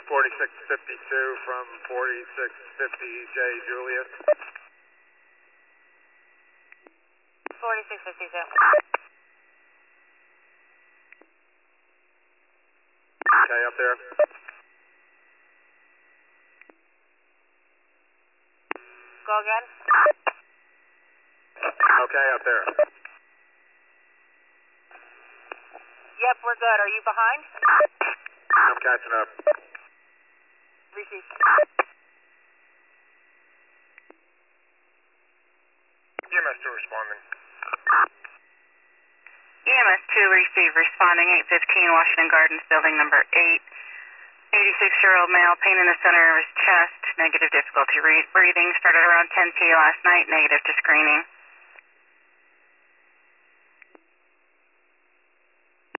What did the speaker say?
4652 from 4650J Julius. 4652. Okay, up there. Go again. Okay, up there. Yep, we're good. Are you behind? I'm catching up. Receive. EMS 2 responding. EMS 2 receive, responding 815 Washington Gardens, building number 8. 86-year-old male, pain in the center of his chest, negative difficulty breathing, started around 10 p. last night, negative to screening.